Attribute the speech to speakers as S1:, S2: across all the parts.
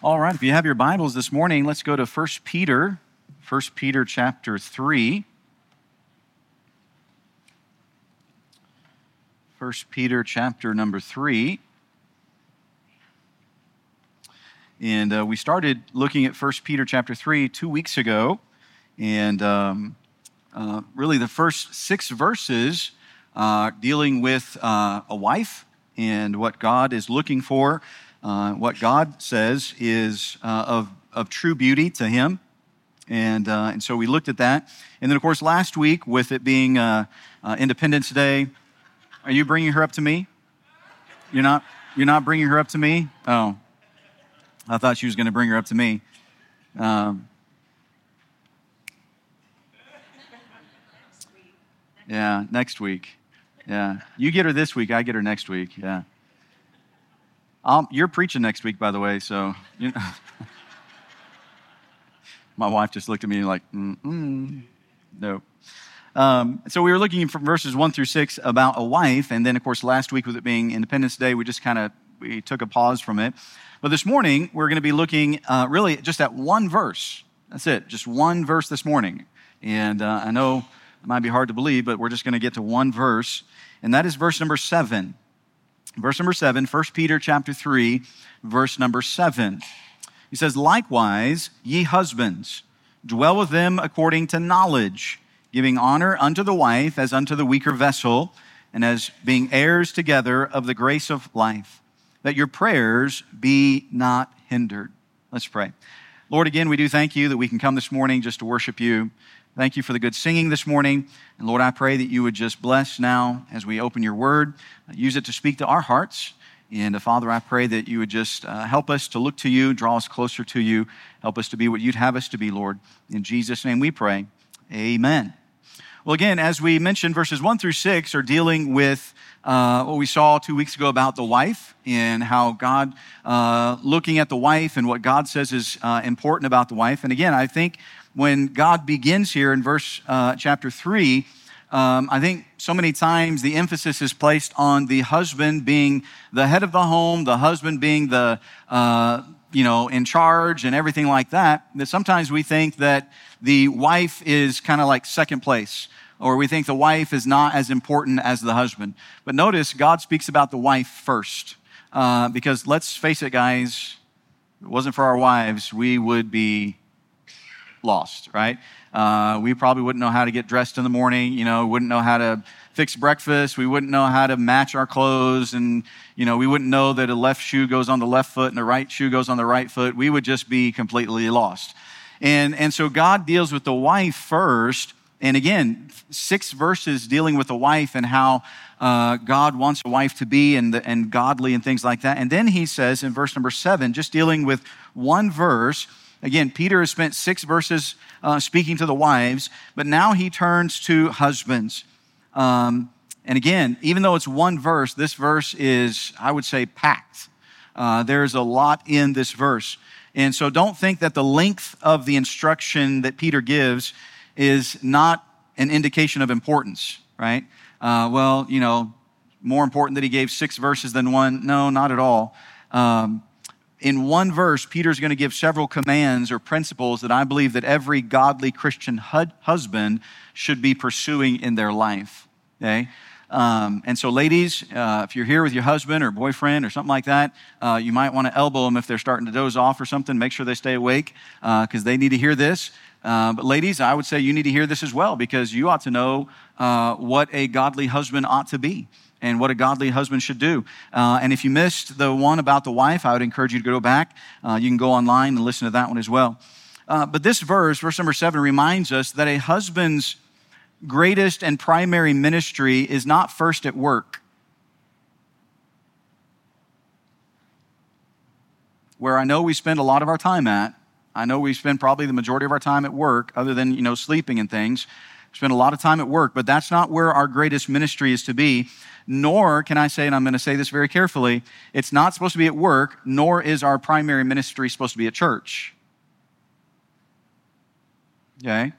S1: All right, if you have your Bibles this morning, let's go to 1 Peter chapter 3. 1 Peter chapter number 3. And we started looking at 1 Peter chapter 3 2 weeks ago. And really the first 6 verses dealing with a wife and what God is looking for. What God says is of true beauty to Him. And so we looked at that. And then, of course, last week, with it being Independence Day, are you bringing her up to me? You're not bringing her up to me? Oh, I thought she was going to bring her up to me. Yeah, next week. Yeah, you get her this week, I get her next week. Yeah. You're preaching next week, by the way, so my wife just looked at me like, no. So we were looking from verses 1 through 6 about a wife, and then, of course, last week with it being Independence Day, we just we took a pause from it. But this morning, we're going to be looking really just at one verse. That's it, just one verse this morning. And I know it might be hard to believe, but we're just going to get to one verse, and that is verse number 7. Verse number 7, 1 Peter chapter 3, verse number 7. He says, "Likewise, ye husbands, dwell with them according to knowledge, giving honor unto the wife as unto the weaker vessel, and as being heirs together of the grace of life, that your prayers be not hindered." Let's pray. Lord, again, we do thank you that we can come this morning just to worship you. Thank you for the good singing this morning. And Lord, I pray that you would just bless now as we open your word. Use it to speak to our hearts. And Father, I pray that you would just help us to look to you, draw us closer to you. Help us to be what you'd have us to be, Lord. In Jesus' name we pray. Amen. Well, again, as we mentioned, verses 1 through 6 are dealing with what we saw 2 weeks ago about the wife and how God, looking at the wife and what God says is important about the wife. And again, I think when God begins here in verse chapter 3, I think so many times the emphasis is placed on the husband being the head of the home, the husband being the, in charge and everything like that, that sometimes we think that the wife is kind of like second place, or we think the wife is not as important as the husband. But notice God speaks about the wife first, because let's face it, guys, if it wasn't for our wives, we would be lost, right? We probably wouldn't know how to get dressed in the morning, wouldn't know how to fix breakfast. We wouldn't know how to match our clothes. And, we wouldn't know that a left shoe goes on the left foot and a right shoe goes on the right foot. We would just be completely lost. And so God deals with the wife first. And again, 6 verses dealing with the wife and how God wants a wife to be and godly and things like that. And then he says in verse number 7, just dealing with one verse. Again, Peter has spent 6 verses speaking to the wives, but now he turns to husbands. And again, even though it's one verse, this verse is, I would say, packed. There's a lot in this verse. And so don't think that the length of the instruction that Peter gives is not an indication of importance, right? More important that he gave 6 verses than one. No, not at all. In one verse, Peter's going to give several commands or principles that I believe that every godly Christian husband should be pursuing in their life, okay? And so ladies, if you're here with your husband or boyfriend or something like that, you might want to elbow them if they're starting to doze off or something. Make sure they stay awake because they need to hear this. But ladies, I would say you need to hear this as well because you ought to know what a godly husband ought to be and what a godly husband should do. And if you missed the one about the wife, I would encourage you to go back. You can go online and listen to that one as well. But this verse number 7, reminds us that a husband's greatest and primary ministry is not first at work, where I know we spend a lot of our time at. I know we spend probably the majority of our time at work, other than, sleeping and things. We spend a lot of time at work, but that's not where our greatest ministry is to be. Nor can I say, and I'm going to say this very carefully, it's not supposed to be at work, nor is our primary ministry supposed to be at church. Okay?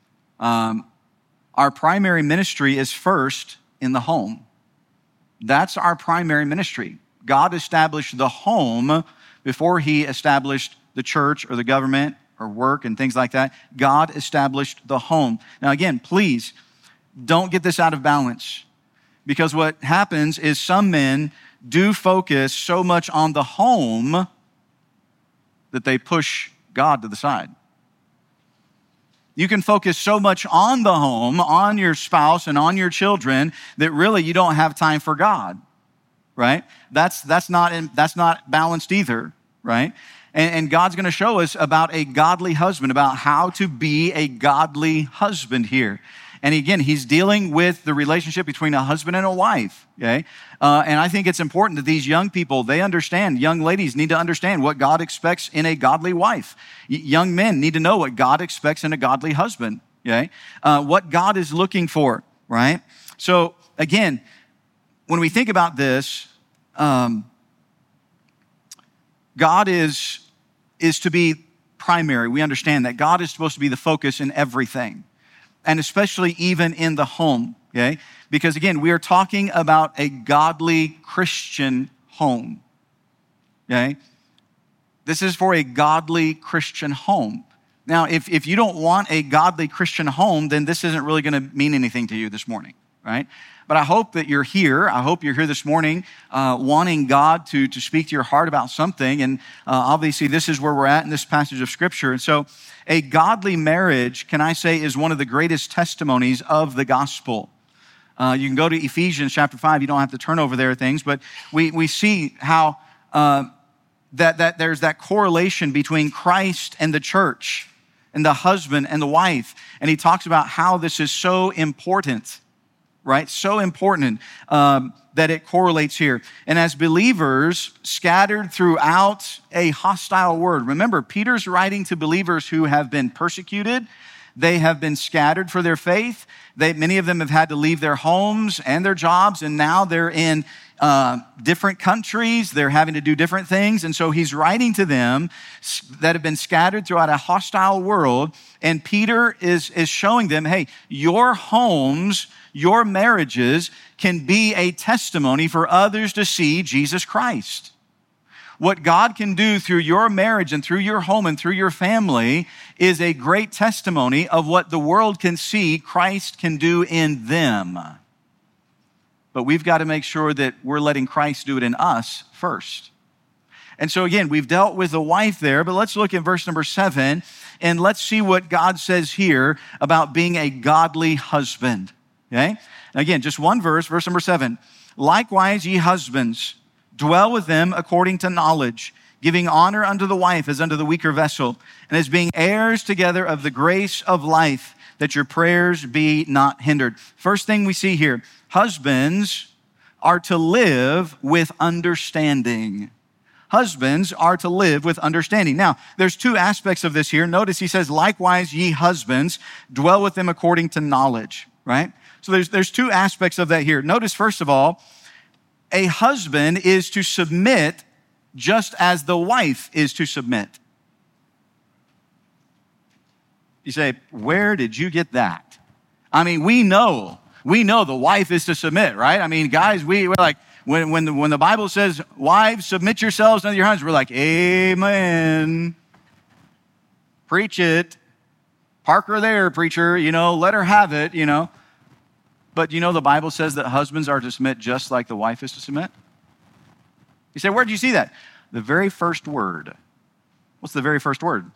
S1: Our primary ministry is first in the home. That's our primary ministry. God established the home before he established the church or the government or work and things like that, God established the home. Now again, please don't get this out of balance, because what happens is some men do focus so much on the home that they push God to the side. You can focus so much on the home, on your spouse, and on your children that really you don't have time for God, right? That's not balanced either, right? And God's going to show us about a godly husband, about how to be a godly husband here. And again, he's dealing with the relationship between a husband and a wife, okay? And I think it's important that these young people, they understand, young ladies need to understand what God expects in a godly wife. Young men need to know what God expects in a godly husband, okay? What God is looking for, right? So again, when we think about this, God is to be primary. We understand that God is supposed to be the focus in everything, and especially even in the home, okay? Because again, we are talking about a godly Christian home, okay? This is for a godly Christian home. Now, if you don't want a godly Christian home, then this isn't really gonna mean anything to you this morning, right? But I hope that you're here. I hope you're here this morning wanting God to speak to your heart about something. And obviously, this is where we're at in this passage of Scripture. And so a godly marriage, can I say, is one of the greatest testimonies of the gospel. You can go to Ephesians chapter 5. You don't have to turn over there things, but we see how that there's that correlation between Christ and the church and the husband and the wife. And he talks about how this is so important, right? So important that it correlates here. And as believers scattered throughout a hostile world, remember, Peter's writing to believers who have been persecuted. They have been scattered for their faith. Many of them have had to leave their homes and their jobs, and now they're in different countries. They're having to do different things. And so he's writing to them that have been scattered throughout a hostile world. And Peter is showing them, hey, your homes, your marriages can be a testimony for others to see Jesus Christ. What God can do through your marriage and through your home and through your family is a great testimony of what the world can see Christ can do in them. But we've got to make sure that we're letting Christ do it in us first. And so again, we've dealt with the wife there, but let's look at verse number 7 and let's see what God says here about being a godly husband. Okay? Again, just one verse, verse number 7. Likewise, ye husbands, dwell with them according to knowledge, giving honor unto the wife as unto the weaker vessel, and as being heirs together of the grace of life, that your prayers be not hindered. First thing we see here, husbands are to live with understanding. Husbands are to live with understanding. Now, there's two aspects of this here. Notice he says, likewise, ye husbands, dwell with them according to knowledge, right? So there's two aspects of that here. Notice, first of all, a husband is to submit just as the wife is to submit. You say, where did you get that? I mean, we know the wife is to submit, right? I mean, guys, we're like, when the Bible says, wives, submit yourselves unto your husbands, we're like, amen. Preach it. Park her there, preacher, let her have it, But the Bible says that husbands are to submit just like the wife is to submit? You say, where did you see that? The very first word. What's the very first word?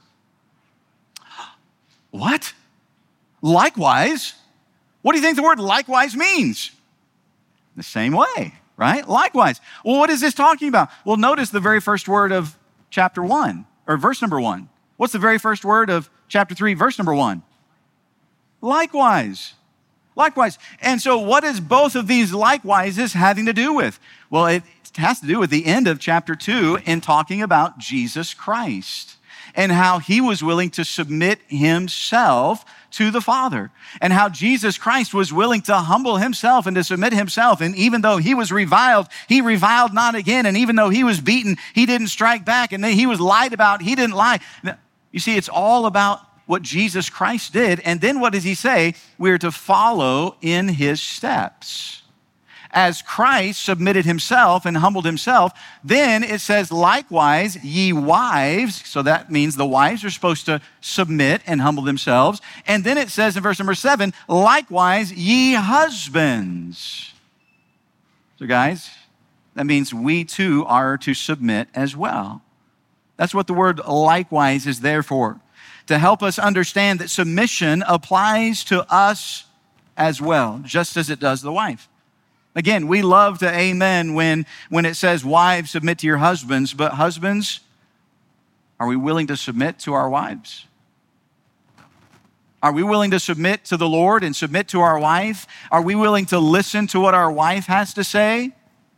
S1: What? Likewise? What do you think the word likewise means? The same way, right? Likewise. Well, what is this talking about? Well, notice the very first word of chapter 1, or verse number 1. What's the very first word of chapter 3, verse number 1? Likewise. Likewise. And so what is both of these likewises having to do with? Well, it has to do with the end of chapter 2 in talking about Jesus Christ and how he was willing to submit himself to the Father, and how Jesus Christ was willing to humble himself and to submit himself. And even though he was reviled, he reviled not again. And even though he was beaten, he didn't strike back. And then he was lied about, he didn't lie. You see, it's all about what Jesus Christ did. And then what does he say? We're to follow in his steps. as Christ submitted himself and humbled himself, then it says, likewise, ye wives, so that means the wives are supposed to submit and humble themselves. And then it says in verse number 7, likewise, ye husbands. So guys, that means we too are to submit as well. That's what the word likewise is there for, to help us understand that submission applies to us as well, just as it does the wife. Again, we love to amen when it says, wives, submit to your husbands, but husbands, are we willing to submit to our wives? Are we willing to submit to the Lord and submit to our wife? Are we willing to listen to what our wife has to say?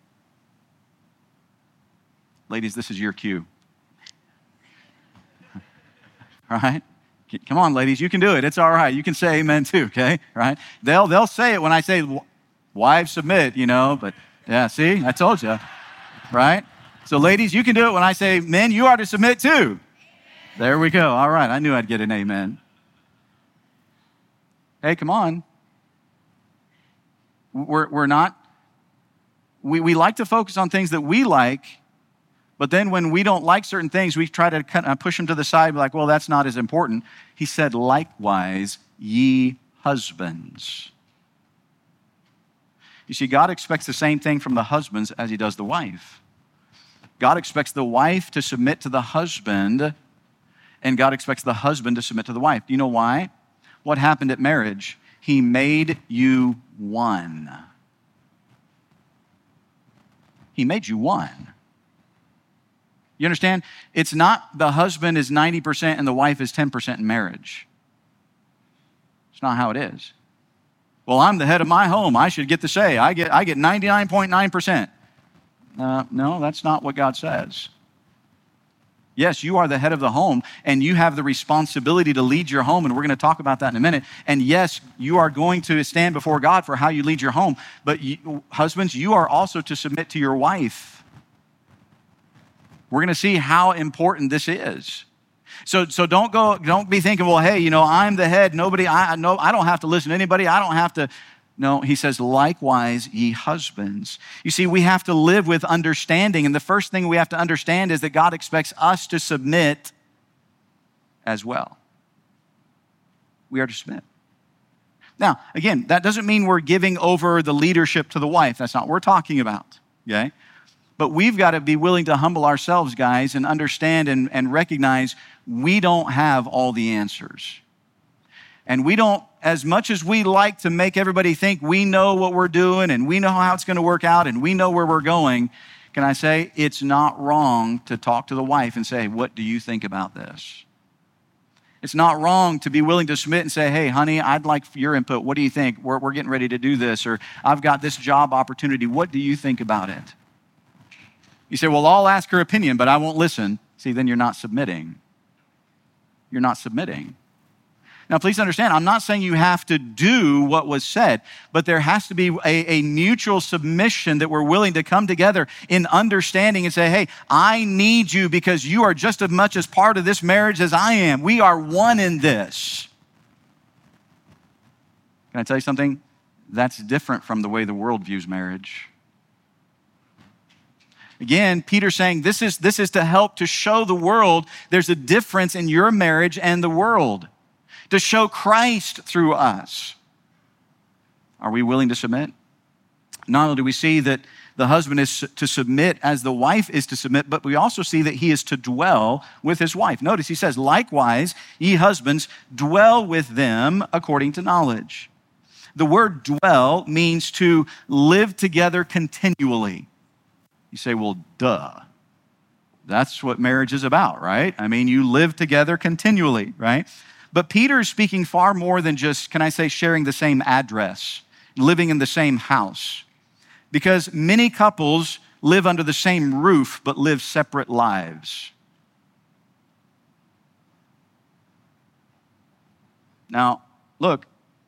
S1: Ladies, this is your cue. All right? Come on, ladies, you can do it. It's all right. You can say amen too, okay? Right? They'll say it when I say, wives submit, but yeah, see, I told you, right? So ladies, you can do it when I say, men, you are to submit too. There we go. All right, I knew I'd get an amen. Hey, come on. We're not, we like to focus on things that we like, but then when we don't like certain things, we try to kind of push them to the side, like, well, that's not as important. He said, likewise, ye husbands. You see, God expects the same thing from the husbands as he does the wife. God expects the wife to submit to the husband, and God expects the husband to submit to the wife. Do you know why? What happened at marriage? He made you one. He made you one. You understand? It's not the husband is 90% and the wife is 10% in marriage. It's not how it is. Well, I'm the head of my home. I should get the say. I get 99.9%. No, that's not what God says. Yes, you are the head of the home, and you have the responsibility to lead your home, and we're going to talk about that in a minute. And yes, you are going to stand before God for how you lead your home. But husbands, you are also to submit to your wife. We're going to see how important this is. So don't be thinking, well, hey, I'm the head. I don't have to listen to anybody. I don't have to. No, he says, likewise, ye husbands. You see, we have to live with understanding. And the first thing we have to understand is that God expects us to submit as well. We are to submit. Now, again, that doesn't mean we're giving over the leadership to the wife. That's not what we're talking about, okay? But we've got to be willing to humble ourselves, guys, and understand and recognize we don't have all the answers. And we don't, as much as we like to make everybody think we know what we're doing and we know how it's going to work out and we know where we're going, can I say it's not wrong to talk to the wife and say, what do you think about this? It's not wrong to be willing to submit and say, hey, honey, I'd like your input. What do you think? We're getting ready to do this, or I've got this job opportunity. What do you think about it? You say, well, I'll ask her opinion, but I won't listen. See, then you're not submitting. You're not submitting. Now, please understand, I'm not saying you have to do what was said, but there has to be a mutual submission that we're willing to come together in understanding and say, hey, I need you because you are just as much as part of this marriage as I am. We are one in this. Can I tell you something? That's different from the way the world views marriage. Again, Peter's saying this is to help to show the world there's a difference in your marriage and the world, to show Christ through us. Are we willing to submit? Not only do we see that the husband is to submit as the wife is to submit, but we also see that he is to dwell with his wife. Notice he says, likewise, ye husbands, dwell with them according to knowledge. The word dwell means to live together continually. You say, well, duh. That's what marriage is about, right? I mean, you live together continually, right? But Peter is speaking far more than just, can I say, sharing the same address, living in the same house. Because many couples live under the same roof, but live separate lives. Now, look,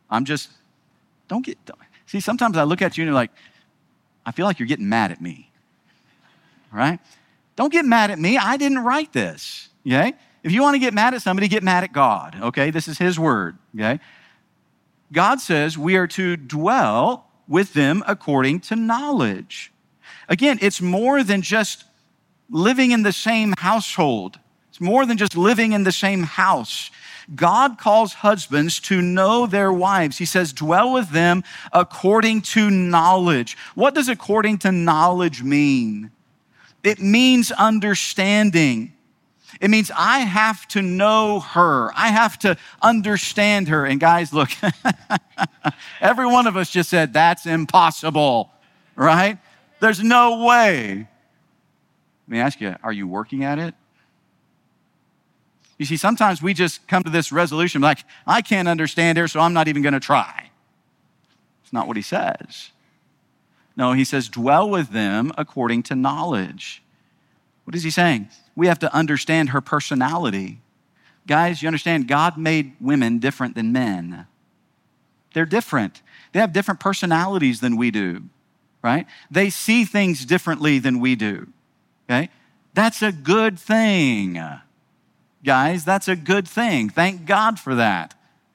S1: see, sometimes I look at you and you're like, I feel like you're getting mad at me. Right? Don't get mad at me. I didn't write this. Okay? If you want to get mad at somebody, get mad at God. Okay? This is his word. Okay? God says we are to dwell with them according to knowledge. Again, it's more than just living in the same household. It's more than just living in the same house. God calls husbands to know their wives. He says, dwell with them according to knowledge. What does according to knowledge mean? It means understanding. It means I have to know her. I have to understand her. And guys, look, every one of us just said, that's impossible, right? There's no way. Let me ask you, are you working at it? You see, sometimes we just come to this resolution like, I can't understand her, so I'm not even going to try. It's not what he says. No, he says, dwell with them according to knowledge. What is he saying? We have to understand her personality. Guys, you understand, God made women different than men. They're different. They have different personalities than we do, right? They see things differently than we do, okay? That's a good thing. Guys, that's a good thing. Thank God for that.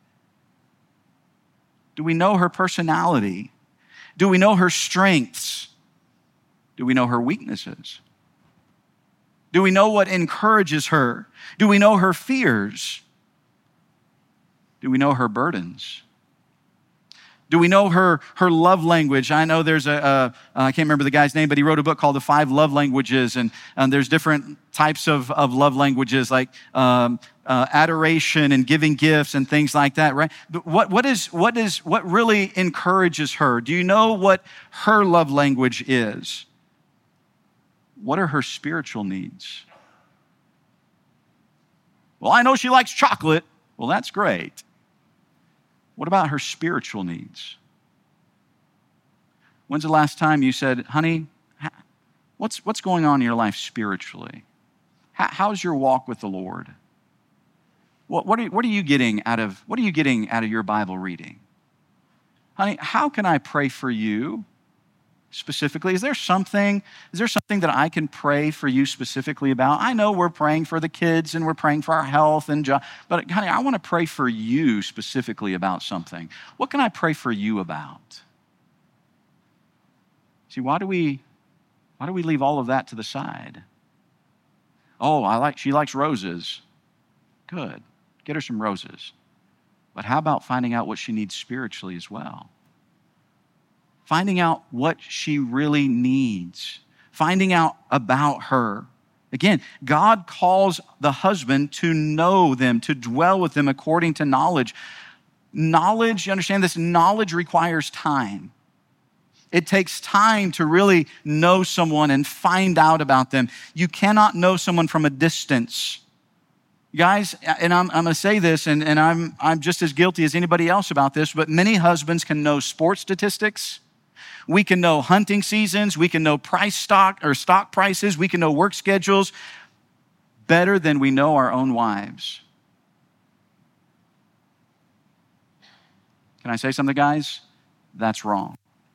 S1: Do we know her personality? Do we know her strengths? Do we know her weaknesses? Do we know what encourages her? Do we know her fears? Do we know her burdens? Do we know her love language? I know there's I can't remember the guy's name, but he wrote a book called The 5 Love Languages, and there's different types of love languages like adoration and giving gifts and things like that, right? But what really encourages her? Do you know what her love language is? What are her spiritual needs? Well, I know she likes chocolate. Well, that's great. What about her spiritual needs? When's the last time you said, honey, what's going on in your life spiritually? How's your walk with the Lord? What are you getting out of your Bible reading? Honey, how can I pray for you specifically? Is there something that I can pray for you specifically about? I know we're praying for the kids and we're praying for our health and job, but honey, I want to pray for you specifically about something. What can I pray for you about? See, why do we leave all of that to the side? Oh, she likes roses. Good. Get her some roses. But how about finding out what she needs spiritually as well? Finding out what she really needs. Finding out about her. Again, God calls the husband to know them, to dwell with them according to knowledge. Knowledge, you understand this? Knowledge requires time. It takes time to really know someone and find out about them. You cannot know someone from a distance. Guys, and I'm going to say this, and I'm just as guilty as anybody else about this, but many husbands can know sports statistics. We can know hunting seasons. We can know stock prices. We can know work schedules better than we know our own wives. Can I say something, guys? That's wrong.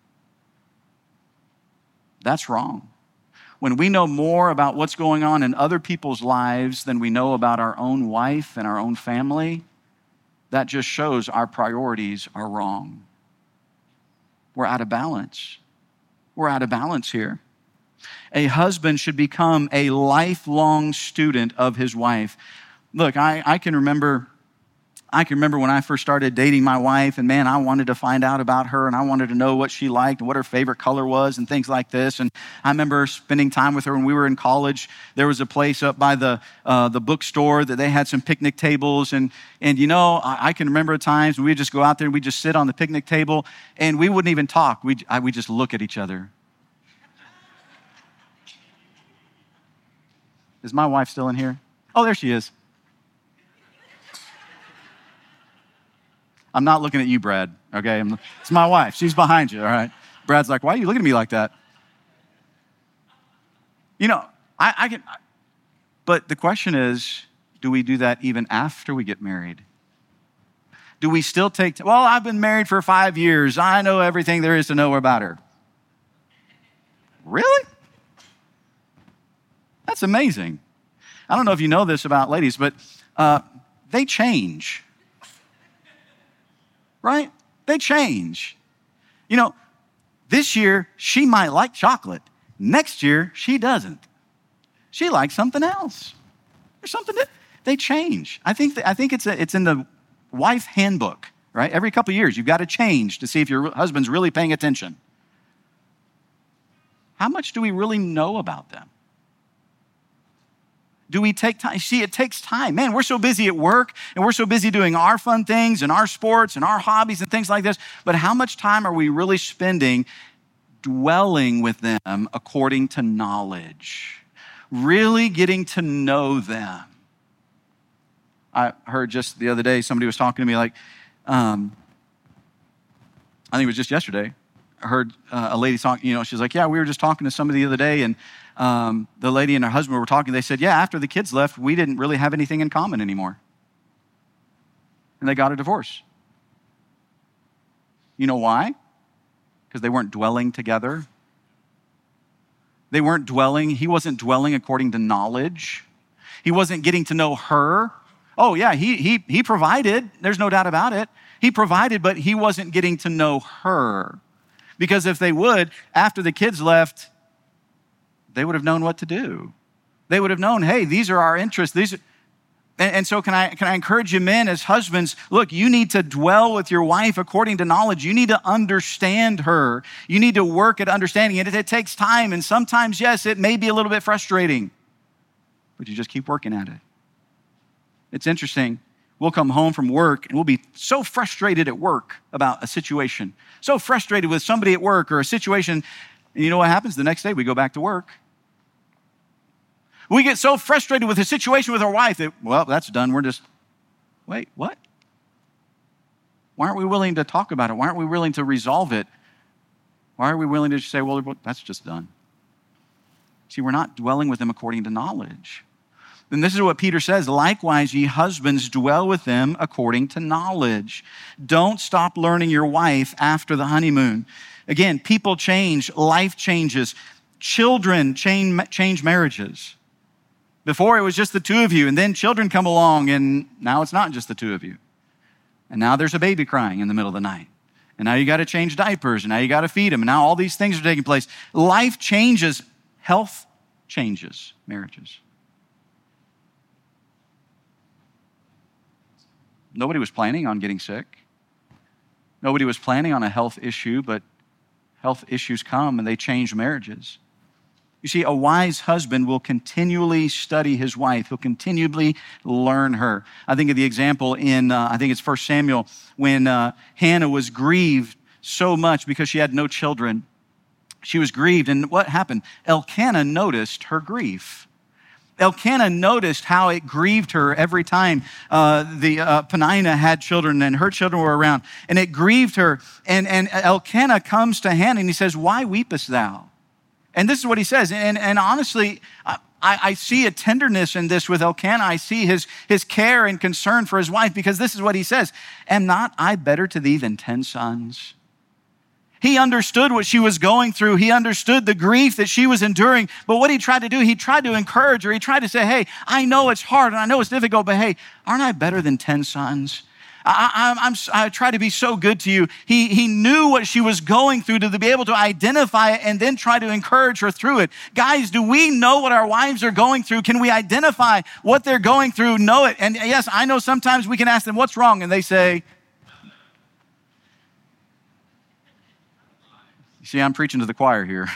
S1: That's wrong. When we know more about what's going on in other people's lives than we know about our own wife and our own family, that just shows our priorities are wrong. We're out of balance. We're out of balance here. A husband should become a lifelong student of his wife. Look, I can remember when I first started dating my wife, and man, I wanted to find out about her, and I wanted to know what she liked and what her favorite color was and things like this. And I remember spending time with her when we were in college. There was a place up by the bookstore that they had some picnic tables. And you know, I can remember times when we'd just go out there and we'd just sit on the picnic table, and we wouldn't even talk. We'd just look at each other. Is my wife still in here? Oh, there she is. I'm not looking at you, Brad, okay? It's my wife. She's behind you, all right? Brad's like, why are you looking at me like that? You know, I can, but the question is, do we do that even after we get married? Do we still well, I've been married for 5 years. I know everything there is to know about her. Really? That's amazing. I don't know if you know this about ladies, but they change. Right? They change. You know, This year, she might like chocolate. Next year, she doesn't. She likes something else. There's something that they change. I think it's in the wife handbook, right? Every couple of years, you've got to change to see if your husband's really paying attention. How much do we really know about them? Do we take time? See, it takes time. Man, we're so busy at work and we're so busy doing our fun things and our sports and our hobbies and things like this. But how much time are we really spending dwelling with them according to knowledge? Really getting to know them. I heard just the other day, somebody was talking to me like, I think it was just yesterday. I heard a lady talking, she's like, yeah, we were just talking to somebody the other day, and the lady and her husband were talking. They said, yeah, after the kids left, we didn't really have anything in common anymore. And they got a divorce. You know why? Because they weren't dwelling together. They weren't dwelling. He wasn't dwelling according to knowledge. He wasn't getting to know her. Oh, yeah, he provided. There's no doubt about it. He provided, but he wasn't getting to know her. Because if they would, after the kids left, they would have known what to do. They would have known, hey, these are our interests. And so can I encourage you, men, as husbands, look, you need to dwell with your wife according to knowledge. You need to understand her. You need to work at understanding it. It takes time, and sometimes, yes, it may be a little bit frustrating, but you just keep working at it. It's interesting. We'll come home from work and we'll be so frustrated at work about a situation, so frustrated with somebody at work or a situation. And you know what happens? The next day we go back to work. We get so frustrated with a situation with our wife that, well, that's done. We're just, wait, what? Why aren't we willing to talk about it? Why aren't we willing to resolve it? Why are we willing to just say, well, that's just done? See, we're not dwelling with them according to knowledge. And this is what Peter says, likewise, ye husbands, dwell with them according to knowledge. Don't stop learning your wife after the honeymoon. Again, people change, life changes. Children change marriages. Before it was just the two of you, and then children come along, and now it's not just the two of you. And now there's a baby crying in the middle of the night. And now you got to change diapers, and now you got to feed them, and now all these things are taking place. Life changes, health changes marriages. Nobody was planning on getting sick. Nobody was planning on a health issue, but health issues come and they change marriages. You see, a wise husband will continually study his wife. He'll continually learn her. I think of the example in, I think it's 1 Samuel, when Hannah was grieved so much because she had no children. She was grieved, and what happened? Elkanah noticed her grief. Elkanah noticed how it grieved her every time Peninnah had children and her children were around. And it grieved her. And Elkanah comes to Hannah and he says, why weepest thou? And this is what he says. And honestly, I see a tenderness in this with Elkanah. I see his care and concern for his wife, because this is what he says. Am not I better to thee than 10 sons? He understood what she was going through. He understood the grief that she was enduring. But what he tried to do, he tried to encourage her. He tried to say, hey, I know it's hard and I know it's difficult, but hey, aren't I better than 10 sons? I try to be so good to you. He knew what she was going through to be able to identify it and then try to encourage her through it. Guys, do we know what our wives are going through? Can we identify what they're going through, know it? And yes, I know sometimes we can ask them, what's wrong? And they say, see, I'm preaching to the choir here.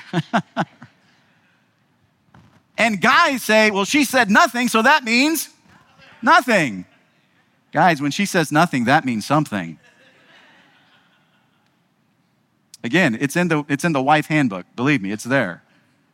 S1: And guys say, well, she said nothing, so that means nothing. Guys, when she says nothing, that means something. Again, it's in the wife handbook. Believe me, it's there.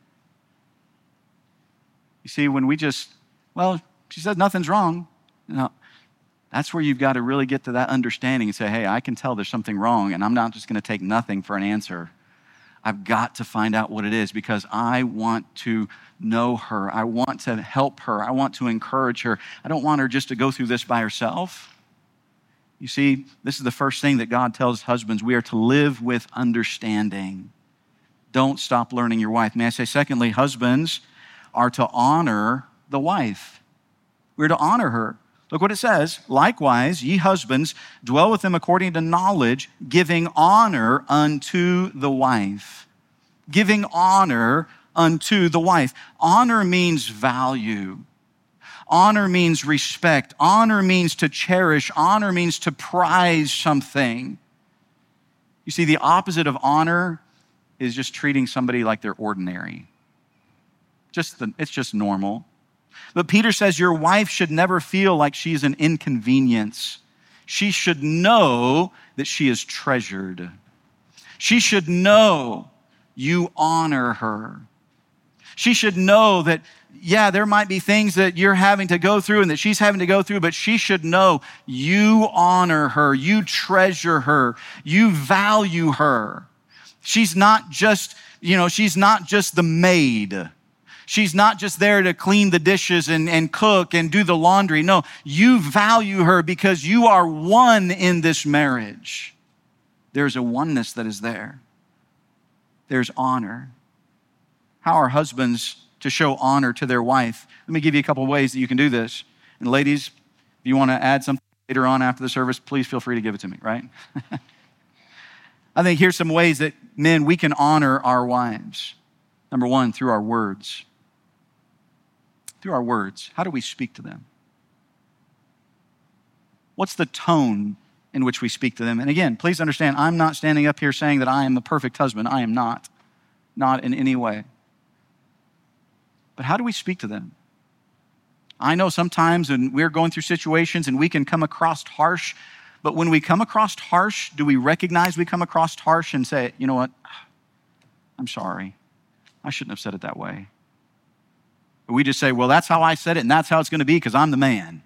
S1: You see, when we just, well, she said nothing's wrong. No, that's where you've got to really get to that understanding and say, hey, I can tell there's something wrong, and I'm not just going to take nothing for an answer. I've got to find out what it is, because I want to know her. I want to help her. I want to encourage her. I don't want her just to go through this by herself. You see, this is the first thing that God tells husbands. We are to live with understanding. Don't stop learning your wife. May I say, secondly, husbands are to honor the wife. We're to honor her. Look what it says. Likewise, ye husbands, dwell with them according to knowledge, giving honor unto the wife. Giving honor unto the wife. Honor means value. Honor means respect. Honor means to cherish. Honor means to prize something. You see, the opposite of honor is just treating somebody like they're ordinary. It's just normal. But Peter says your wife should never feel like she's an inconvenience. She should know that she is treasured. She should know you honor her. She should know that, yeah, there might be things that you're having to go through and that she's having to go through, but she should know you honor her, you treasure her, you value her. She's not just the maid. She's not just there to clean the dishes and cook and do the laundry. No, you value her because you are one in this marriage. There's a oneness that is there. There's honor. How are husbands to show honor to their wife? Let me give you a couple of ways that you can do this. And ladies, if you want to add something later on after the service, please feel free to give it to me, right? I think here's some ways that men, we can honor our wives. Number one, through our words. Through our words. How do we speak to them? What's the tone in which we speak to them? And again, please understand, I'm not standing up here saying that I am the perfect husband. I am not. Not in any way. But how do we speak to them? I know sometimes when we're going through situations and we can come across harsh, but when we come across harsh, do we recognize we come across harsh and say, you know what? I'm sorry. I shouldn't have said it that way. But we just say, well, that's how I said it and that's how it's going to be because I'm the man.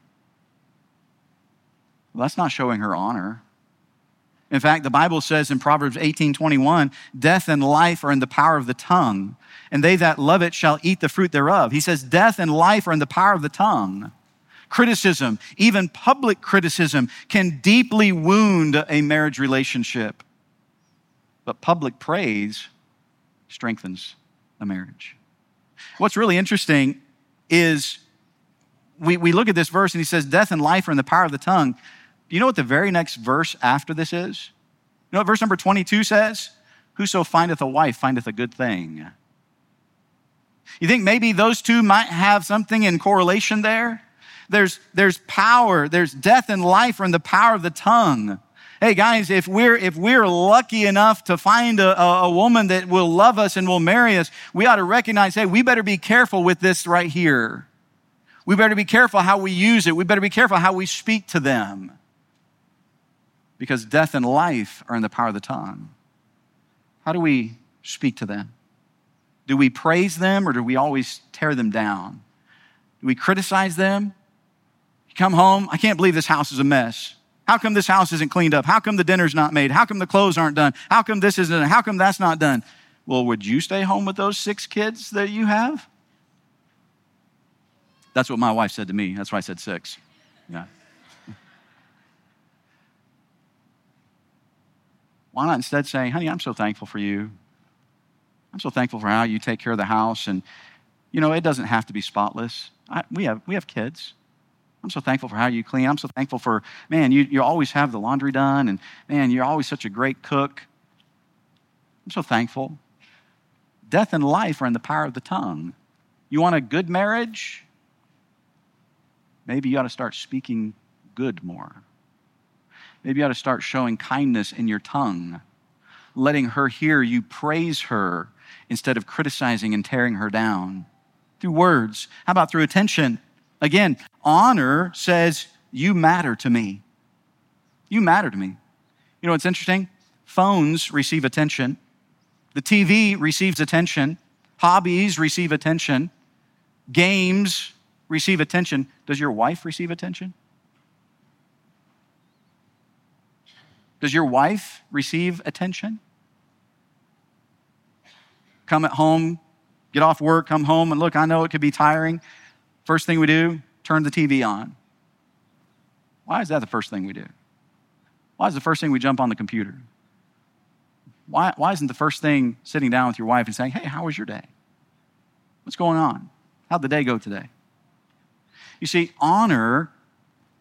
S1: Well, that's not showing her honor. In fact, the Bible says in Proverbs 18:21, death and life are in the power of the tongue, and they that love it shall eat the fruit thereof. He says death and life are in the power of the tongue. Criticism, even public criticism, can deeply wound a marriage relationship. But public praise strengthens a marriage. What's really interesting is we look at this verse and he says, death and life are in the power of the tongue. Do you know what the very next verse after this is? You know what verse number 22 says? Whoso findeth a wife findeth a good thing. You think maybe those two might have something in correlation there? There's power, there's death and life are in the power of the tongue. Hey guys, if we're lucky enough to find a woman that will love us and will marry us, we ought to recognize, hey, we better be careful with this right here. We better be careful how we use it. We better be careful how we speak to them. Because death and life are in the power of the tongue. How do we speak to them? Do we praise them or do we always tear them down? Do we criticize them? You come home, I can't believe this house is a mess. How come this house isn't cleaned up? How come the dinner's not made? How come the clothes aren't done? How come this isn't done? How come that's not done? Well, would you stay home with those 6 kids that you have? That's what my wife said to me. That's why I said 6. Yeah. Why not instead say, honey, I'm so thankful for you. I'm so thankful for how you take care of the house. And, it doesn't have to be spotless. We have kids. I'm so thankful for how you clean. I'm so thankful for, man, you always have the laundry done. And, man, you're always such a great cook. I'm so thankful. Death and life are in the power of the tongue. You want a good marriage? Maybe you ought to start speaking good more. Maybe you ought to start showing kindness in your tongue, letting her hear you praise her instead of criticizing and tearing her down. Through words. How about through attention? Again, honor says, you matter to me. You matter to me. You know what's interesting? Phones receive attention. The TV receives attention. Hobbies receive attention. Games receive attention. Does your wife receive attention? Does your wife receive attention? Come at home, get off work, come home, and look, I know it could be tiring. First thing we do, turn the TV on. Why is that the first thing we do? Why is the first thing we jump on the computer? Why isn't the first thing sitting down with your wife and saying, hey, how was your day? What's going on? How'd the day go today? You see, honor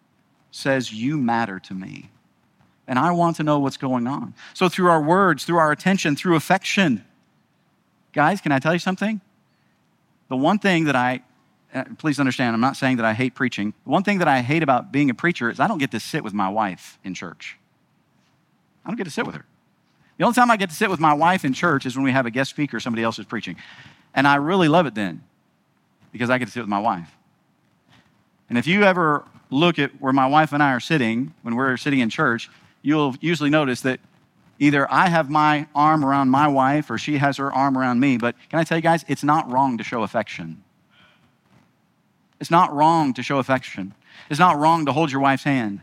S1: says, you matter to me. And I want to know what's going on. So through our words, through our attention, through affection, guys, can I tell you something? The one thing that please understand, I'm not saying that I hate preaching. The one thing that I hate about being a preacher is I don't get to sit with my wife in church. I don't get to sit with her. The only time I get to sit with my wife in church is when we have a guest speaker, somebody else is preaching. And I really love it then because I get to sit with my wife. And if you ever look at where my wife and I are sitting when we're sitting in church, you'll usually notice that either I have my arm around my wife or she has her arm around me. But can I tell you guys, it's not wrong to show affection. It's not wrong to show affection. It's not wrong to hold your wife's hand.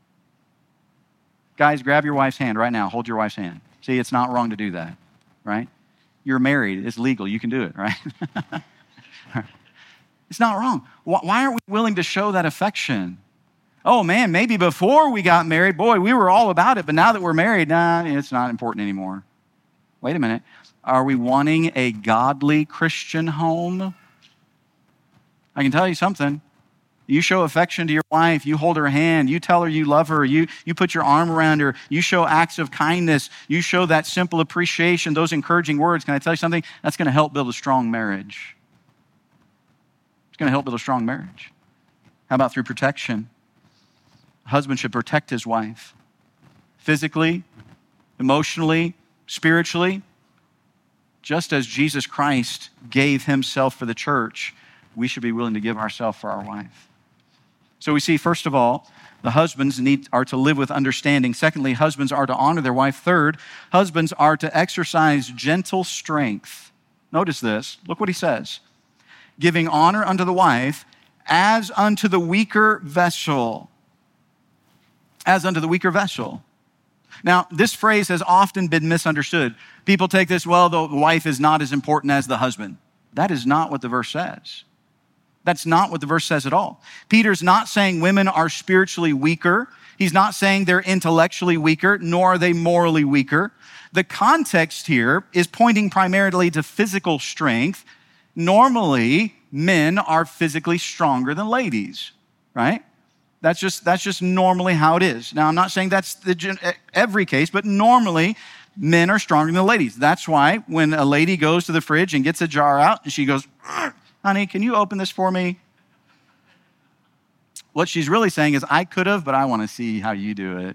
S1: Guys, grab your wife's hand right now. Hold your wife's hand. See, it's not wrong to do that, right? You're married. It's legal. You can do it, right? It's not wrong. Why aren't we willing to show that affection? Oh, man, maybe before we got married, boy, we were all about it. But now that we're married, nah, it's not important anymore. Wait a minute. Are we wanting a godly Christian home? I can tell you something. You show affection to your wife. You hold her hand. You tell her you love her. You put your arm around her. You show acts of kindness. You show that simple appreciation, those encouraging words. Can I tell you something? That's going to help build a strong marriage. It's going to help build a strong marriage. How about through protection? A husband should protect his wife physically, emotionally, spiritually. Just as Jesus Christ gave himself for the church, we should be willing to give ourselves for our wife. So we see, first of all, the husbands are to live with understanding. Secondly, husbands are to honor their wife. Third, husbands are to exercise gentle strength. Notice this. Look what he says. Giving honor unto the wife as unto the weaker vessel. As unto the weaker vessel. Now, this phrase has often been misunderstood. People take this, well, the wife is not as important as the husband. That is not what the verse says. That's not what the verse says at all. Peter's not saying women are spiritually weaker. He's not saying they're intellectually weaker, nor are they morally weaker. The context here is pointing primarily to physical strength. Normally, men are physically stronger than ladies, right? That's just normally how it is. Now, I'm not saying that's every case, but normally, men are stronger than ladies. That's why when a lady goes to the fridge and gets a jar out, and she goes, honey, can you open this for me? What she's really saying is, I could have, but I want to see how you do it.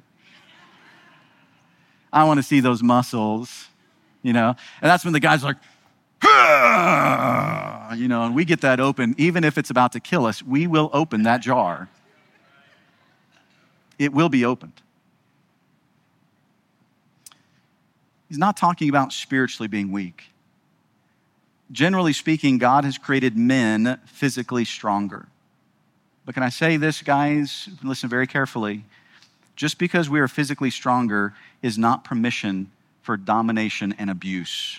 S1: I want to see those muscles, And that's when the guy's like, and we get that open. Even if it's about to kill us, we will open that jar. It will be opened. He's not talking about spiritually being weak. Generally speaking, God has created men physically stronger. But can I say this, guys? Listen very carefully. Just because we are physically stronger is not permission for domination and abuse.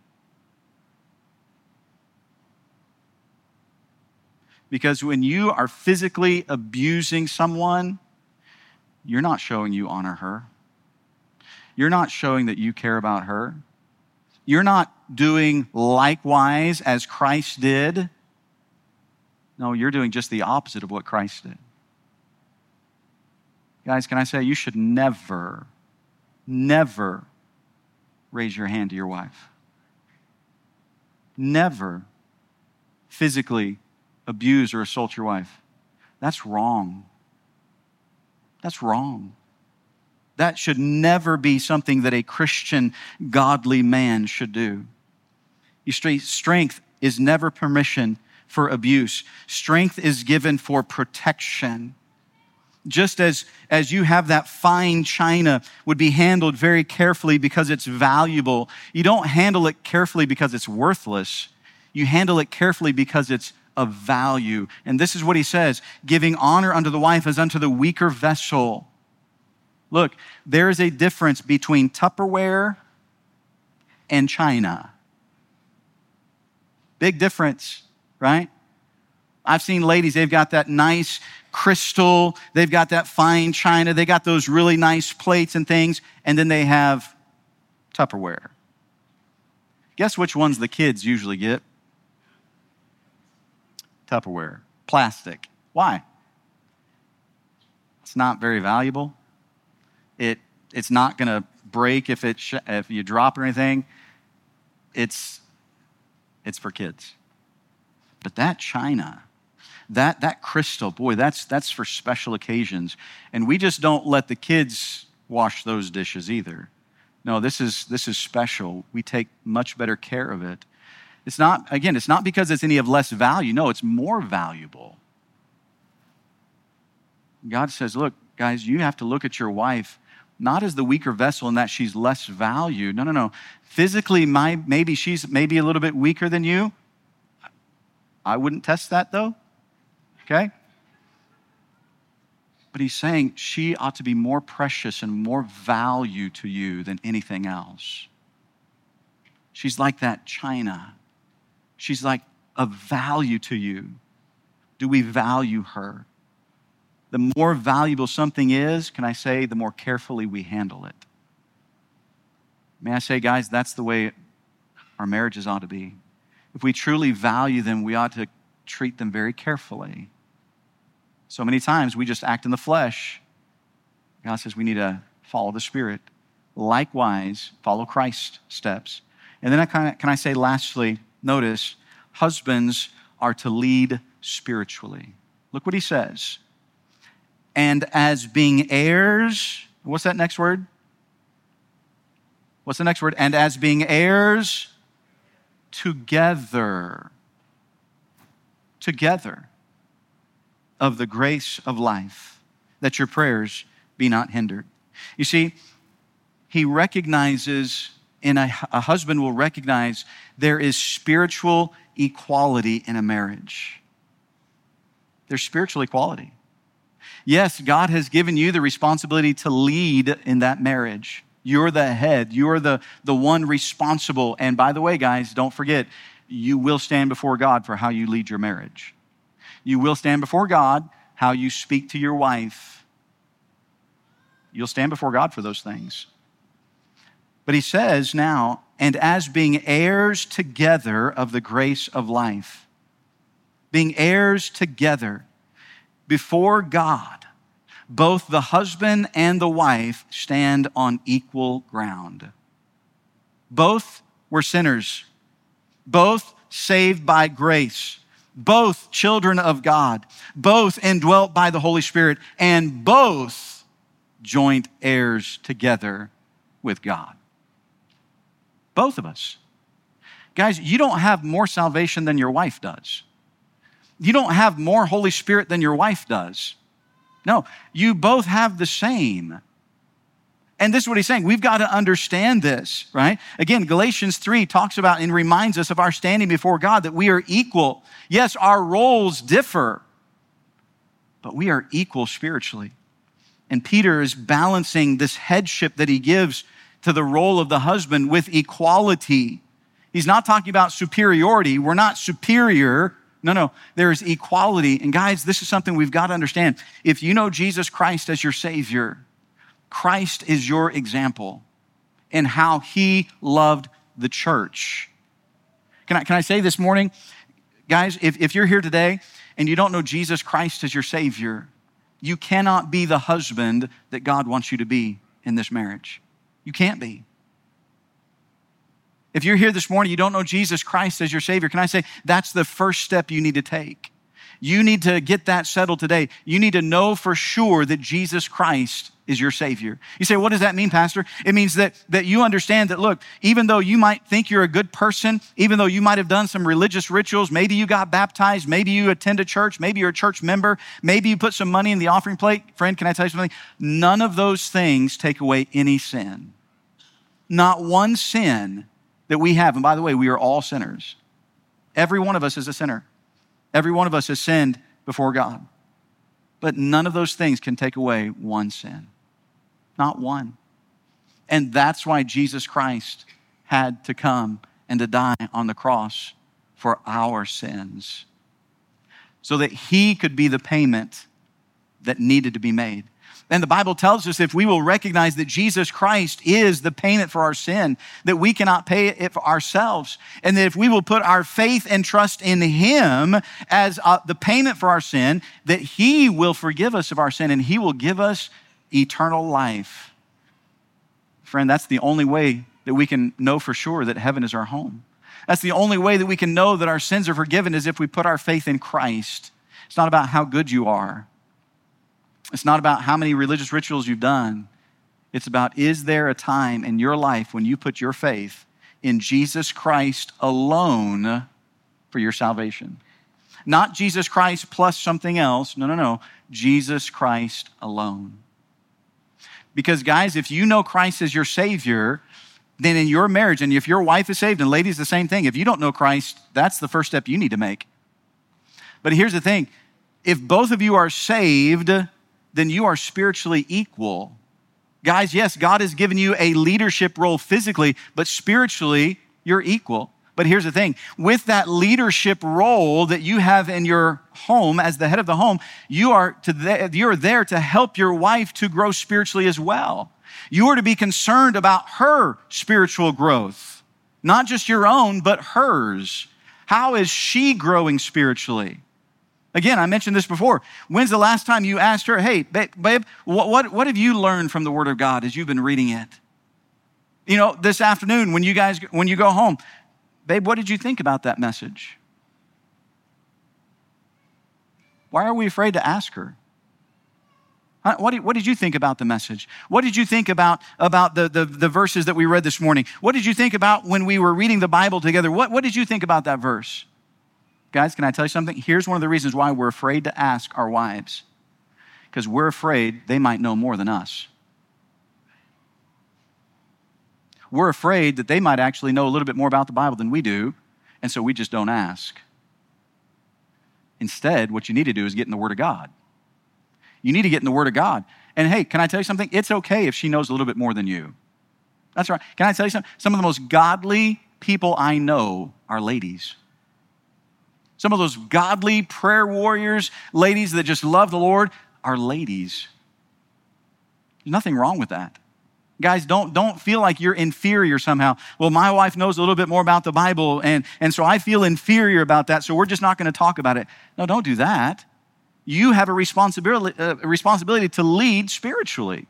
S1: Because when you are physically abusing someone, you're not showing you honor her. You're not showing that you care about her. You're not doing likewise as Christ did. No, you're doing just the opposite of what Christ did. Guys, can I say you should never raise your hand to your wife. Never physically abuse or assault your wife. That's wrong. That's wrong. That should never be something that a Christian, godly man should do. You see, strength is never permission for abuse. Strength is given for protection. Just as you have that fine china would be handled very carefully because it's valuable, you don't handle it carefully because it's worthless. You handle it carefully because it's of value. And this is what he says, giving honor unto the wife as unto the weaker vessel. Look, there is a difference between Tupperware and china. Big difference, right? I've seen ladies, they've got that nice crystal, they've got that fine china, they got those really nice plates and things, and then they have Tupperware. Guess which ones the kids usually get? Tupperware. Plastic. Why? It's not very valuable. It's not going to break if you drop or anything. It's for kids. But that china, that crystal, boy, that's for special occasions. And we just don't let the kids wash those dishes either. No, this is special. We take much better care of it. It's not because it's any of less value. No, it's more valuable. God says, look, guys, you have to look at your wife not as the weaker vessel in that she's less valued. No. Physically, maybe she's a little bit weaker than you. I wouldn't test that though, okay? But he's saying she ought to be more precious and more value to you than anything else. She's like that china. She's like of value to you. Do we value her? The more valuable something is, can I say, the more carefully we handle it. May I say, guys, that's the way our marriages ought to be. If we truly value them, we ought to treat them very carefully. So many times we just act in the flesh. God says we need to follow the Spirit. Likewise, follow Christ's steps. And then can I say lastly, notice, husbands are to lead spiritually. Look what he says. And as being heirs, what's that next word? What's the next word? And as being heirs together of the grace of life, that your prayers be not hindered. You see, he recognizes, and a husband will recognize, there is spiritual equality in a marriage. There's spiritual equality. Yes, God has given you the responsibility to lead in that marriage. You're the head. You're the one responsible. And by the way, guys, don't forget, you will stand before God for how you lead your marriage. You will stand before God how you speak to your wife. You'll stand before God for those things. But he says now, and as being heirs together of the grace of life. Being heirs together before God, both the husband and the wife stand on equal ground. Both were sinners. Both saved by grace. Both children of God. Both indwelt by the Holy Spirit. And both joint heirs together with God. Both of us. Guys, you don't have more salvation than your wife does. You don't have more Holy Spirit than your wife does. No, you both have the same. And this is what he's saying. We've got to understand this, right? Again, Galatians 3 talks about and reminds us of our standing before God, that we are equal. Yes, our roles differ, but we are equal spiritually. And Peter is balancing this headship that he gives to the role of the husband with equality. He's not talking about superiority. We're not superior. No, there is equality. And guys, this is something we've got to understand. If you know Jesus Christ as your Savior, Christ is your example in how he loved the church. Can I say this morning, guys, if you're here today and you don't know Jesus Christ as your Savior, you cannot be the husband that God wants you to be in this marriage. You can't be. If you're here this morning, you don't know Jesus Christ as your Savior, can I say that's the first step you need to take? You need to get that settled today. You need to know for sure that Jesus Christ is your Savior. You say, what does that mean, Pastor? It means that you understand that, look, even though you might think you're a good person, even though you might have done some religious rituals, maybe you got baptized, maybe you attend a church, maybe you're a church member, maybe you put some money in the offering plate. Friend, can I tell you something? None of those things take away any sin. Not one sin that we have. And by the way, we are all sinners. Every one of us is a sinner. Every one of us has sinned before God. But none of those things can take away one sin. Not one. And that's why Jesus Christ had to come and to die on the cross for our sins, so that he could be the payment that needed to be made. And the Bible tells us if we will recognize that Jesus Christ is the payment for our sin, that we cannot pay it for ourselves, and that if we will put our faith and trust in him as the payment for our sin, that he will forgive us of our sin and he will give us eternal life. Friend, that's the only way that we can know for sure that heaven is our home. That's the only way that we can know that our sins are forgiven is if we put our faith in Christ. It's not about how good you are. It's not about how many religious rituals you've done. It's about, is there a time in your life when you put your faith in Jesus Christ alone for your salvation? Not Jesus Christ plus something else. No. Jesus Christ alone. Because guys, if you know Christ as your Savior, then in your marriage, and if your wife is saved, and ladies, the same thing, if you don't know Christ, that's the first step you need to make. But here's the thing. If both of you are saved, then you are spiritually equal. Guys, yes, God has given you a leadership role physically, but spiritually, you're equal. But here's the thing. With that leadership role that you have in your home as the head of the home, you're there to help your wife to grow spiritually as well. You are to be concerned about her spiritual growth, not just your own, but hers. How is she growing spiritually? Again, I mentioned this before. When's the last time you asked her, hey, babe, what have you learned from the Word of God as you've been reading it? You know, this afternoon when you go home, babe, what did you think about that message? Why are we afraid to ask her? What did you think about the message? What did you think about the verses that we read this morning? What did you think about when we were reading the Bible together? What did you think about that verse? Guys, can I tell you something? Here's one of the reasons why we're afraid to ask our wives. Because we're afraid they might know more than us. We're afraid that they might actually know a little bit more about the Bible than we do, and so we just don't ask. Instead, what you need to do is get in the Word of God. You need to get in the Word of God. And hey, can I tell you something? It's okay if she knows a little bit more than you. That's right. Can I tell you something? Some of the most godly people I know are ladies. Some of those godly prayer warriors, ladies that just love the Lord, are ladies. There's nothing wrong with that. Guys, don't feel like you're inferior somehow. Well, my wife knows a little bit more about the Bible, and so I feel inferior about that, so we're just not going to talk about it. No, don't do that. You have a responsibility to lead spiritually.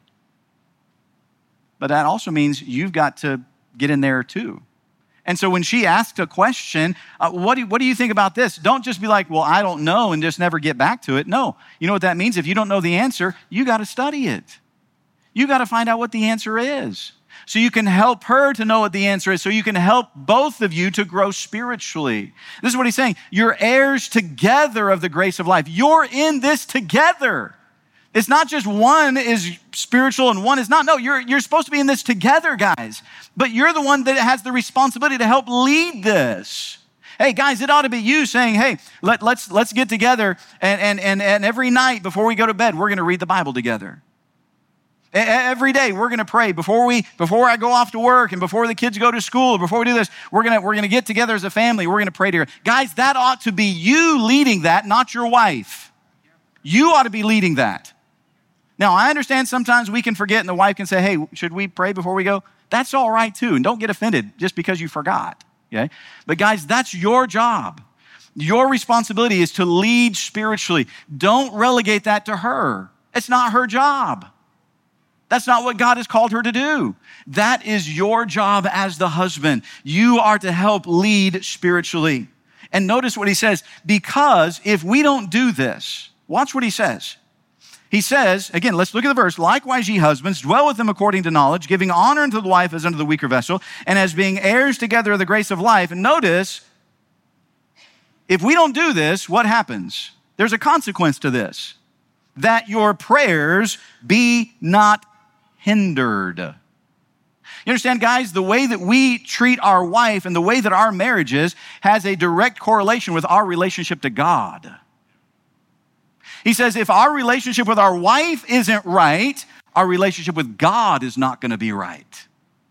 S1: But that also means you've got to get in there too. And so when she asks a question, what do you think about this? Don't just be like, well, I don't know, and just never get back to it. No, you know what that means? If you don't know the answer, you got to study it. You got to find out what the answer is so you can help her to know what the answer is, so you can help both of you to grow spiritually. This is what he's saying. You're heirs together of the grace of life. You're in this together. It's not just one is spiritual and one is not. No, you're supposed to be in this together, guys. But you're the one that has the responsibility to help lead this. Hey, guys, it ought to be you saying, hey, let's get together and every night before we go to bed, we're going to read the Bible together. Every day we're going to pray before I go off to work and before the kids go to school, or before we do this, we're going to get together as a family. We're going to pray together. Guys, that ought to be you leading that, not your wife. You ought to be leading that. Now, I understand sometimes we can forget and the wife can say, hey, should we pray before we go? That's all right too. And don't get offended just because you forgot. Okay? But guys, that's your job. Your responsibility is to lead spiritually. Don't relegate that to her. It's not her job. That's not what God has called her to do. That is your job as the husband. You are to help lead spiritually. And notice what he says, because if we don't do this, watch what he says. He says, again, let's look at the verse. Likewise, ye husbands, dwell with them according to knowledge, giving honor unto the wife as unto the weaker vessel, and as being heirs together of the grace of life. And notice, if we don't do this, what happens? There's a consequence to this. That your prayers be not hindered. You understand, guys? The way that we treat our wife and the way that our marriage is has a direct correlation with our relationship to God. He says if our relationship with our wife isn't right, our relationship with God is not going to be right.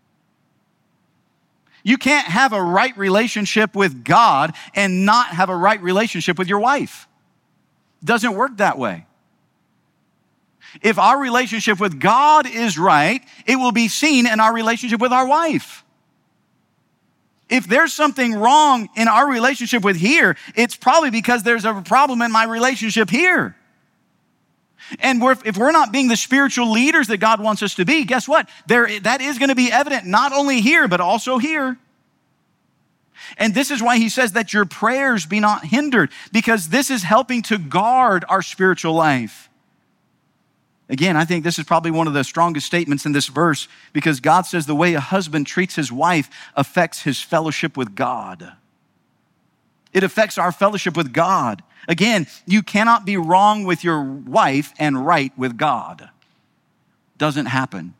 S1: You can't have a right relationship with God and not have a right relationship with your wife. It doesn't work that way. If our relationship with God is right, it will be seen in our relationship with our wife. If there's something wrong in our relationship with here, it's probably because there's a problem in my relationship here. And if we're not being the spiritual leaders that God wants us to be, guess what? That is going to be evident not only here, but also here. And this is why he says that your prayers be not hindered, because this is helping to guard our spiritual life. Again, I think this is probably one of the strongest statements in this verse, because God says the way a husband treats his wife affects his fellowship with God. It affects our fellowship with God. Again, you cannot be wrong with your wife and right with God. Doesn't happen.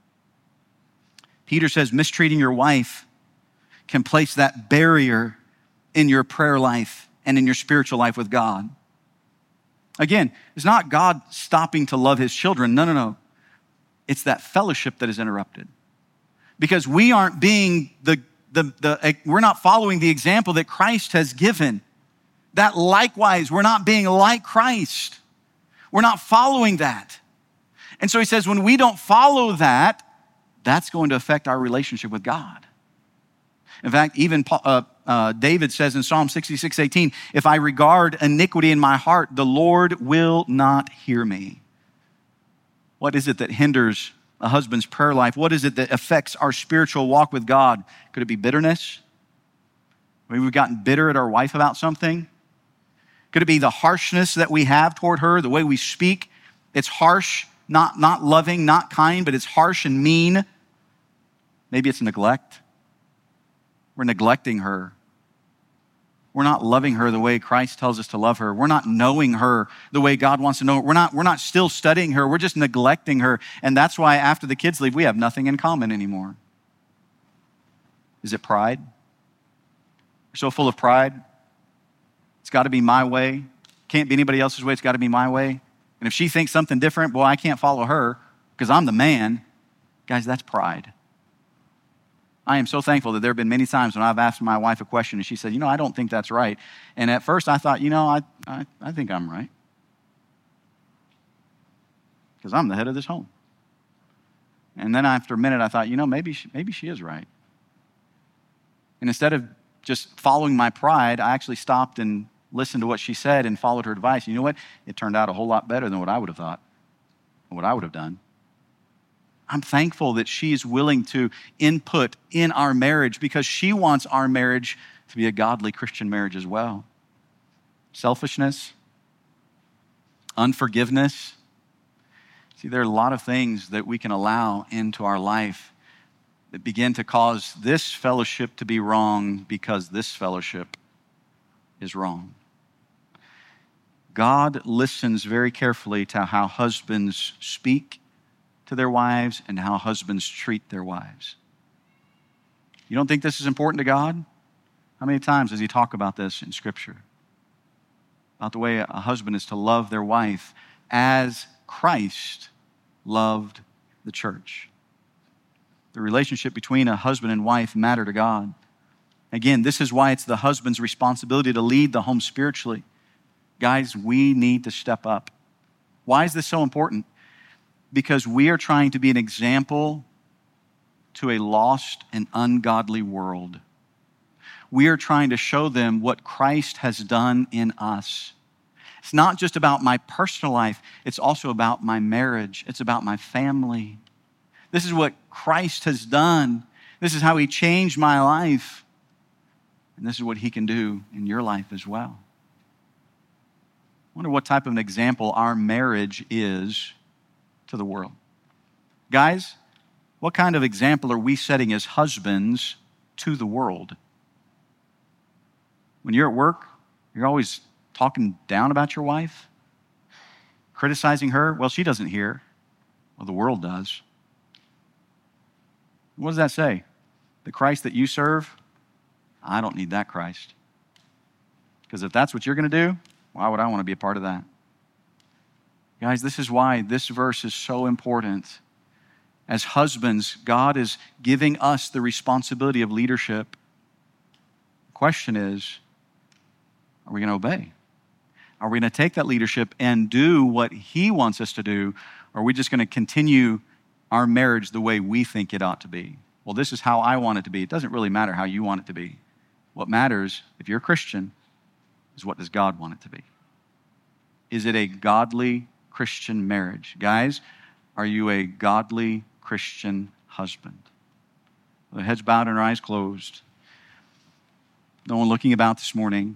S1: Peter says mistreating your wife can place that barrier in your prayer life and in your spiritual life with God. Again, it's not God stopping to love his children. No. It's that fellowship that is interrupted. Because we aren't being we're not following the example that Christ has given. That likewise, we're not being like Christ. We're not following that. And so he says, when we don't follow that, that's going to affect our relationship with God. In fact, even David says in Psalm 66:18, if I regard iniquity in my heart, the Lord will not hear me. What is it that hinders a husband's prayer life? What is it that affects our spiritual walk with God? Could it be bitterness? Maybe we've gotten bitter at our wife about something. Could it be the harshness that we have toward her, the way we speak? It's harsh, not loving, not kind, but it's harsh and mean. Maybe it's neglect. We're neglecting her. We're not loving her the way Christ tells us to love her. We're not knowing her the way God wants to know her. We're not still studying her. We're just neglecting her. And that's why after the kids leave, we have nothing in common anymore. Is it pride? We're so full of pride. It's got to be my way. Can't be anybody else's way. It's got to be my way. And if she thinks something different, boy, I can't follow her because I'm the man. Guys, that's pride. I am so thankful that there have been many times when I've asked my wife a question and she said, I don't think that's right. And at first I thought, I think I'm right. Because I'm the head of this home. And then after a minute I thought, maybe she is right. And instead of just following my pride, I actually stopped and listened to what she said and followed her advice. You know what? It turned out a whole lot better than what I would have thought, or what I would have done. I'm thankful that she's willing to input in our marriage because she wants our marriage to be a godly Christian marriage as well. Selfishness, unforgiveness. See, there are a lot of things that we can allow into our life that begin to cause this fellowship to be wrong because this fellowship is wrong. God listens very carefully to how husbands speak to their wives and how husbands treat their wives. You don't think this is important to God? How many times does he talk about this in Scripture? About the way a husband is to love their wife as Christ loved the church. The relationship between a husband and wife matter to God. Again, this is why it's the husband's responsibility to lead the home spiritually. Guys, we need to step up. Why is this so important? Because we are trying to be an example to a lost and ungodly world. We are trying to show them what Christ has done in us. It's not just about my personal life, it's also about my marriage. It's about my family. This is what Christ has done. This is how he changed my life. And this is what he can do in your life as well. I wonder what type of an example our marriage is to the world. Guys, what kind of example are we setting as husbands to the world? When you're at work, you're always talking down about your wife, criticizing her. Well, she doesn't hear. Well, the world does. What does that say? The Christ that you serve, I don't need that Christ. Because if that's what you're going to do, why would I want to be a part of that? Guys, this is why this verse is so important. As husbands, God is giving us the responsibility of leadership. The question is, are we going to obey? Are we going to take that leadership and do what he wants us to do? Or are we just going to continue our marriage the way we think it ought to be? Well, this is how I want it to be. It doesn't really matter how you want it to be. What matters, if you're a Christian, is what does God want it to be? Is it a godly Christian marriage? Guys, are you a godly Christian husband? With our heads bowed and our eyes closed. No one looking about this morning.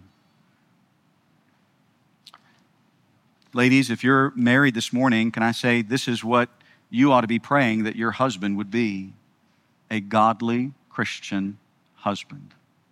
S1: Ladies, if you're married this morning, can I say this is what you ought to be praying that your husband would be? A godly Christian husband.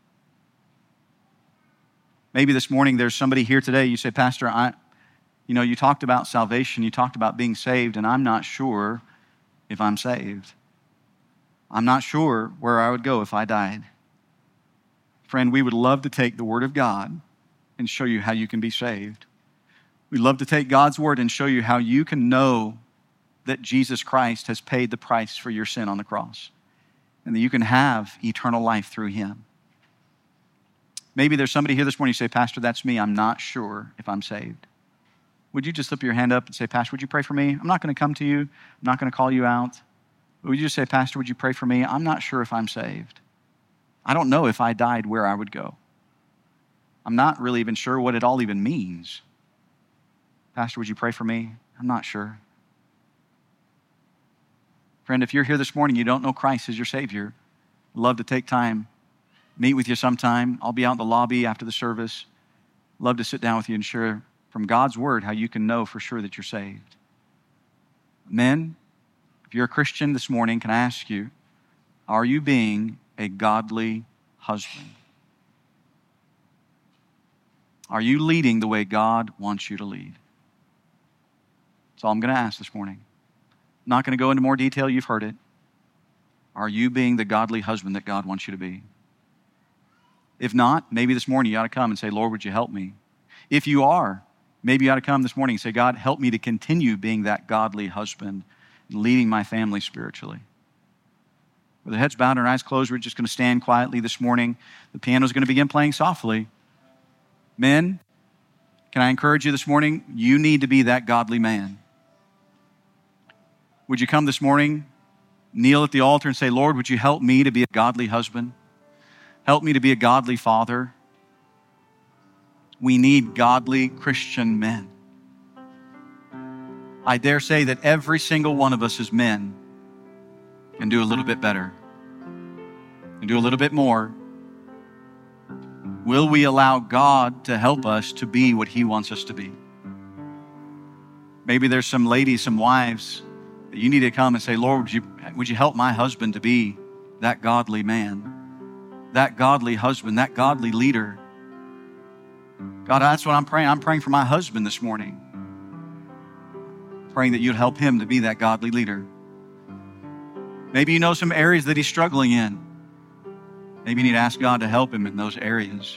S1: Maybe this morning there's somebody here today, you say, Pastor, you talked about salvation, you talked about being saved, and I'm not sure if I'm saved. I'm not sure where I would go if I died. Friend, we would love to take the Word of God and show you how you can be saved. We'd love to take God's Word and show you how you can know that Jesus Christ has paid the price for your sin on the cross and that you can have eternal life through Him. Maybe there's somebody here this morning, you say, Pastor, that's me. I'm not sure if I'm saved. Would you just slip your hand up and say, Pastor, would you pray for me? I'm not going to come to you. I'm not going to call you out. Would you just say, Pastor, would you pray for me? I'm not sure if I'm saved. I don't know if I died where I would go. I'm not really even sure what it all even means. Pastor, would you pray for me? I'm not sure. Friend, if you're here this morning, you don't know Christ as your Savior, I'd love to take time, meet with you sometime. I'll be out in the lobby after the service. Love to sit down with you and share from God's Word how you can know for sure that you're saved. Men, if you're a Christian this morning, can I ask you, are you being a godly husband? Are you leading the way God wants you to lead? That's all I'm going to ask this morning. I'm not going to go into more detail. You've heard it. Are you being the godly husband that God wants you to be? If not, maybe this morning you ought to come and say, Lord, would you help me? If you are, maybe you ought to come this morning and say, God, help me to continue being that godly husband and leading my family spiritually. With the heads bowed and our eyes closed, we're just going to stand quietly this morning. The piano is going to begin playing softly. Men, can I encourage you this morning? You need to be that godly man. Would you come this morning, kneel at the altar and say, Lord, would you help me to be a godly husband? Help me to be a godly father. We need godly Christian men. I dare say that every single one of us as men can do a little bit better, can do a little bit more. Will we allow God to help us to be what He wants us to be? Maybe there's some ladies, some wives, that you need to come and say, Lord, would you help my husband to be that godly man, that godly husband, that godly leader? God, that's what I'm praying. I'm praying for my husband this morning. Praying that you'd help him to be that godly leader. Maybe you know some areas that he's struggling in. Maybe you need to ask God to help him in those areas.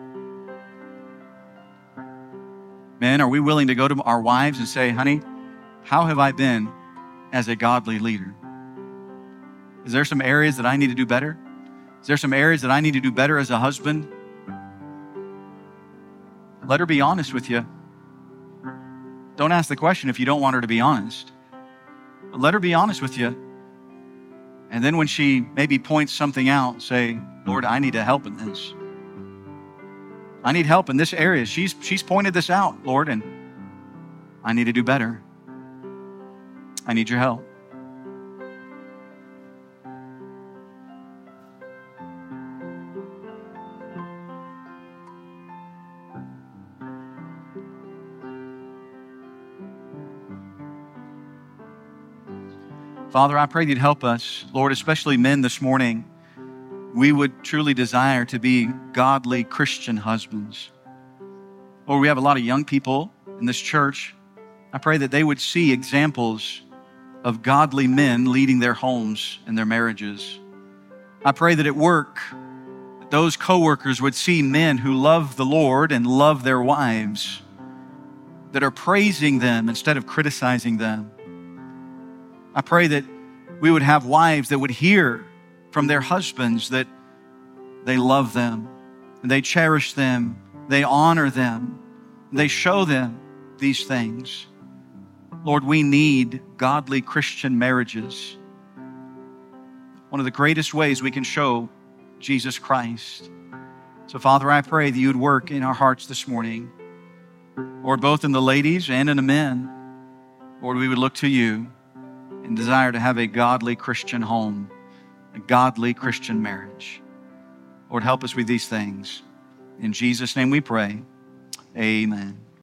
S1: Men, are we willing to go to our wives and say, honey, how have I been as a godly leader? Is there some areas that I need to do better? Is there some areas that I need to do better as a husband? Let her be honest with you. Don't ask the question if you don't want her to be honest. But let her be honest with you. And then when she maybe points something out, say, Lord, I need help in this. I need help in this area. She's pointed this out, Lord, and I need to do better. I need your help. Father, I pray you'd help us, Lord, especially men this morning. We would truly desire to be godly Christian husbands. Lord, we have a lot of young people in this church. I pray that they would see examples of godly men leading their homes and their marriages. I pray that at work, those coworkers would see men who love the Lord and love their wives, that are praising them instead of criticizing them. I pray that we would have wives that would hear from their husbands that they love them, and they cherish them, they honor them, They show them these things. Lord, we need godly Christian marriages. One of the greatest ways we can show Jesus Christ. So, Father, I pray that you would work in our hearts this morning. Lord, both in the ladies and in the men. Lord, we would look to you and desire to have a godly Christian home, a godly Christian marriage. Lord, help us with these things. In Jesus' name we pray. Amen.